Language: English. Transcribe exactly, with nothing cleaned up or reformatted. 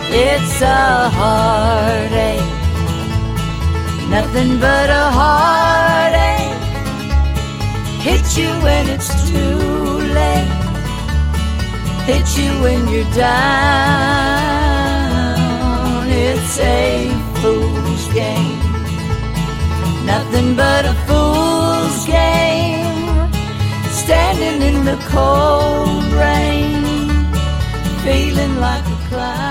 It's a heartache, nothing but a heartache. Hits you when it's too late, hits you when you're down. It's a fool's game, nothing but a fool's game. Standing in the cold rain, feeling like a clown.